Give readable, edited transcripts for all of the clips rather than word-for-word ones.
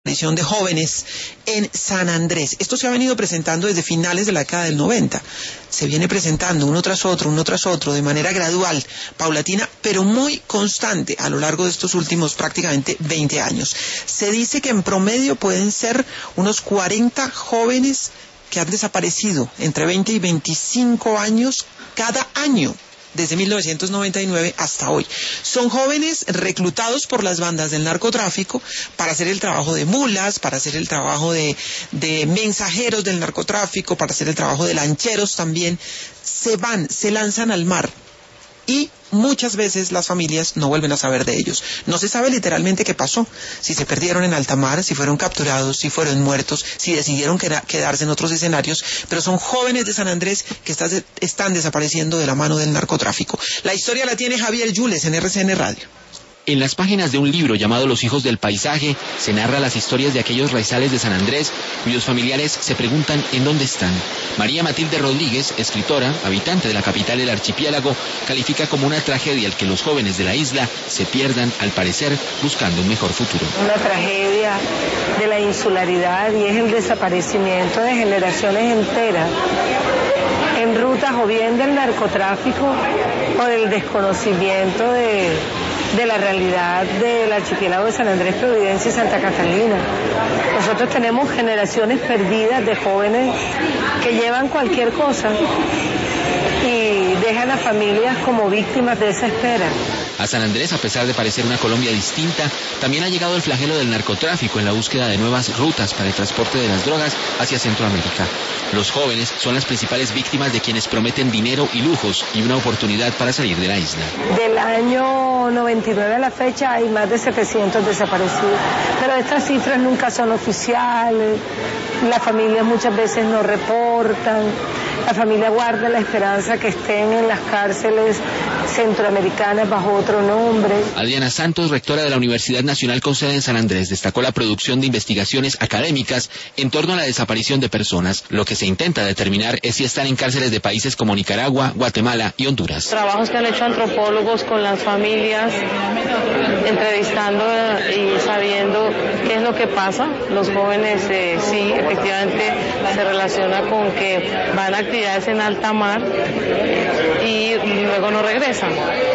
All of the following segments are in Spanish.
desaparición de jóvenes en San Andrés. Esto se ha venido presentando desde finales de la década del 90. Se viene presentando uno tras otro, de manera gradual, paulatina, pero muy constante a lo largo de estos últimos prácticamente 20 años. Se dice que en promedio pueden ser unos 40 jóvenes que han desaparecido entre 20 y 25 años cada año, desde 1999 hasta hoy. Son jóvenes reclutados por las bandas del narcotráfico para hacer el trabajo de mulas, para hacer el trabajo de mensajeros del narcotráfico, para hacer el trabajo de lancheros también. Se lanzan al mar y muchas veces las familias no vuelven a saber de ellos. No se sabe literalmente qué pasó, si se perdieron en alta mar, si fueron capturados, si fueron muertos, si decidieron quedarse en otros escenarios, pero son jóvenes de San Andrés que están desapareciendo de la mano del narcotráfico. La historia la tiene Javier Yules en RCN Radio. En las páginas de un libro llamado Los hijos del paisaje, se narra las historias de aquellos raizales de San Andrés, cuyos familiares se preguntan en dónde están. María Matilde Rodríguez, escritora, habitante de la capital del archipiélago, califica como una tragedia el que los jóvenes de la isla se pierdan, al parecer, buscando un mejor futuro. Una tragedia de la insularidad, y es el desaparecimiento de generaciones enteras en rutas o bien del narcotráfico o del desconocimiento de la realidad del archipiélago de San Andrés, Providencia y Santa Catalina. Nosotros tenemos generaciones perdidas de jóvenes que llevan cualquier cosa y dejan a familias como víctimas de esa espera. A San Andrés, a pesar de parecer una Colombia distinta, también ha llegado el flagelo del narcotráfico en la búsqueda de nuevas rutas para el transporte de las drogas hacia Centroamérica. Los jóvenes son las principales víctimas de quienes prometen dinero y lujos y una oportunidad para salir de la isla. Del año 99 a la fecha hay más de 700 desaparecidos, pero estas cifras nunca son oficiales, las familias muchas veces no reportan, la familia guarda la esperanza que estén en las cárceles centroamericanas bajo otro nombre. Adriana Santos, rectora de la Universidad Nacional con sede en San Andrés, destacó la producción de investigaciones académicas en torno a la desaparición de personas. Lo que se intenta determinar es si están en cárceles de países como Nicaragua, Guatemala y Honduras. Trabajos que han hecho antropólogos con las familias, entrevistando y sabiendo qué es lo que pasa. Los jóvenes sí, efectivamente se relaciona con que van a actividades en alta mar y luego no regresan.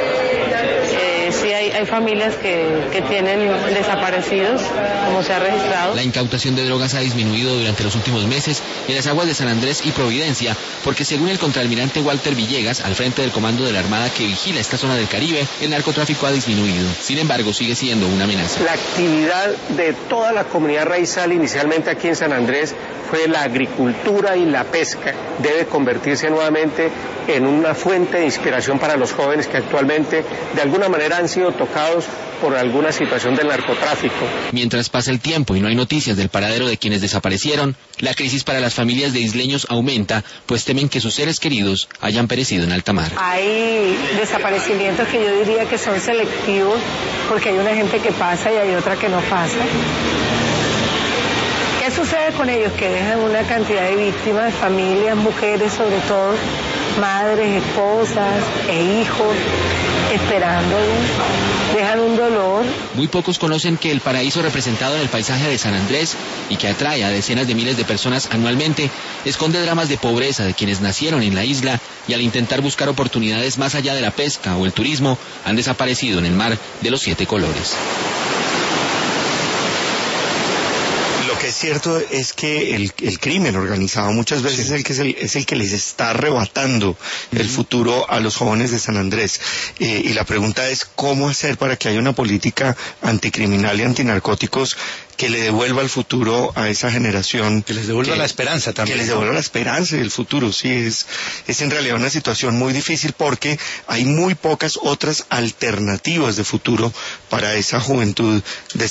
Sí hay familias que tienen desaparecidos, como se ha registrado. La incautación de drogas ha disminuido durante los últimos meses en las aguas de San Andrés y Providencia, porque según el contraalmirante Walter Villegas, al frente del comando de la Armada que vigila esta zona del Caribe, el narcotráfico ha disminuido. Sin embargo, sigue siendo una amenaza. La actividad de toda la comunidad raizal, inicialmente aquí en San Andrés, fue la agricultura y la pesca. Debe convertirse nuevamente en una fuente de inspiración para los jóvenes que actualmente de alguna manera han sido tocados por alguna situación del narcotráfico. Mientras pasa el tiempo y no hay noticias del paradero de quienes desaparecieron, la crisis para las familias de isleños aumenta, pues temen que sus seres queridos hayan perecido en alta mar. Hay desaparecimientos que yo diría que son selectivos, porque hay una gente que pasa y hay otra que no pasa. ¿Qué sucede con ellos? Que dejan una cantidad de víctimas, familias, mujeres sobre todo, madres, esposas e hijos, esperándolos, dejan un dolor. Muy pocos conocen que el paraíso representado en el paisaje de San Andrés y que atrae a decenas de miles de personas anualmente, esconde dramas de pobreza de quienes nacieron en la isla y al intentar buscar oportunidades más allá de la pesca o el turismo, han desaparecido en el mar de los 7 colores. Lo que es cierto es que el crimen organizado muchas veces es el que les está arrebatando el futuro a los jóvenes de San Andrés. Y la pregunta es cómo hacer para que haya una política anticriminal y antinarcóticos que le devuelva el futuro a esa generación. Que les devuelva la esperanza también. Que les devuelva la esperanza y el futuro, sí. Es en realidad una situación muy difícil porque hay muy pocas otras alternativas de futuro para esa juventud de